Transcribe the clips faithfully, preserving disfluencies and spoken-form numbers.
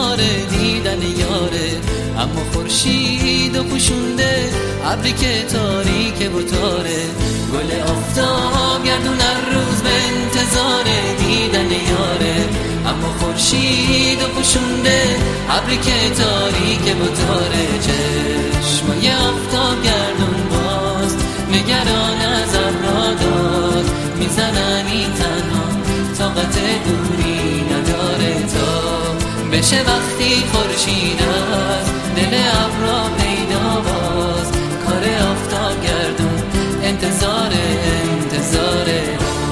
انتظار دیدن یاره. اما خورشید و پوشونده ابری که تاریک و تاره. گل آفتاب گردون هر روز به انتظار دیدن یاره. اما خورشید و پوشونده ابری که تاریک و تاره. چشمای آفتاب گردون باز نگران از ابرها داد میزنن این تنها طاقت دوری نداره تا بشه وقتی خورشید از دل ابرها پیدا باز. کار آفتاب گردون انتظار انتظاره.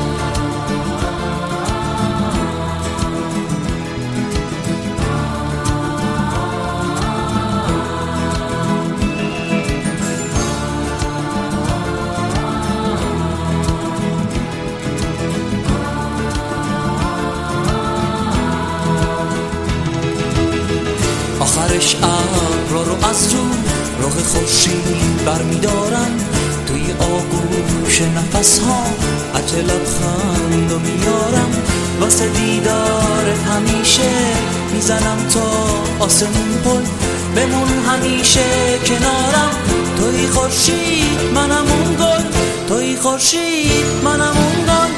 آخرش ابرها رو از رو رخ خورشید برمیدارن. توی آغوش نفس ها عجله لبخند و میارم. واسه دیدارت همیشه میزنم تا آسمون پل. بمون همیشه کنارم. توی خورشید منم اون گل. توی خورشید منم اون گل.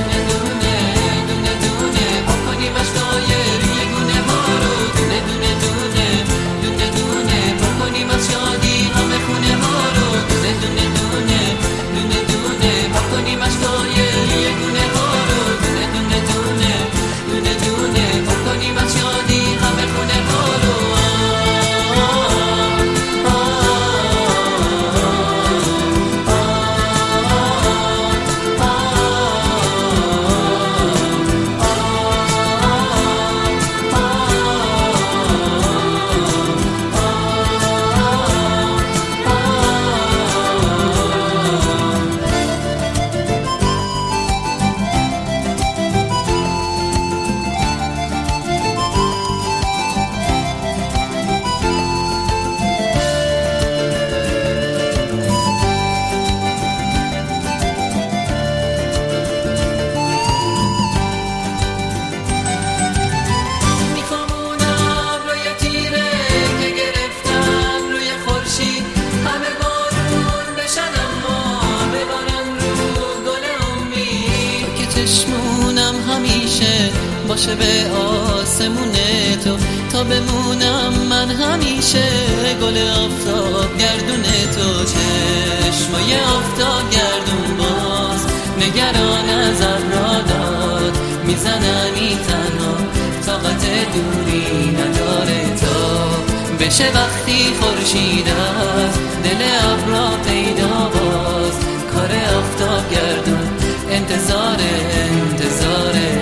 چشمونم همیشه باشه به آسمون تو تا بمونم من همیشه گل آفتاب گردون تو. چشمای آفتاب گردون باز نگران از ابرها داد میزنن این تنها طاقت دوری نداره تا بشه وقتی خورشید از دل ابرها پیدا باز. کار آفتاب گردون انتظار انتظاره.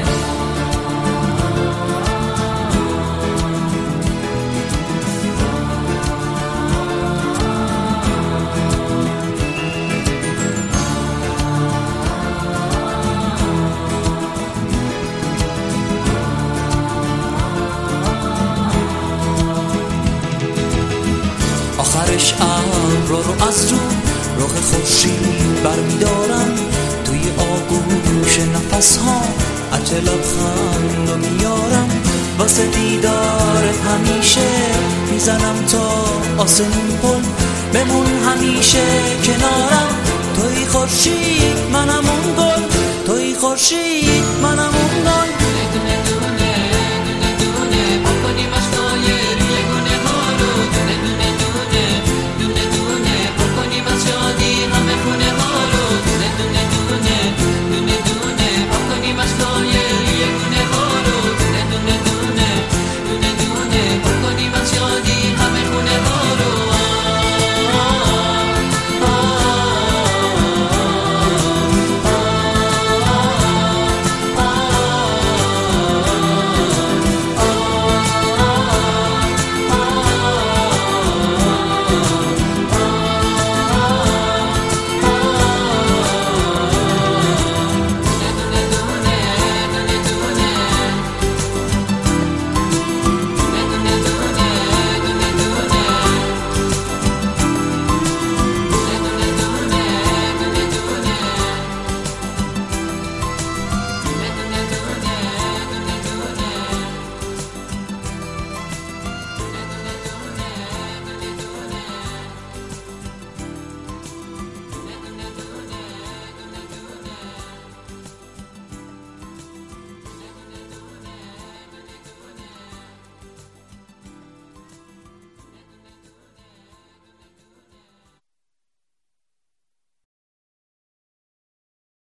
آخرش ابرها رو از رو رخ خورشید برمیدارم. توی آغوش نفس ها عجله لبخند و میارم. واسه دیدارت همیشه میزنم تا آسمون پل. بمون همیشه کنارم. توی خورشید منم اون گل. توی خورشید منم اون گل.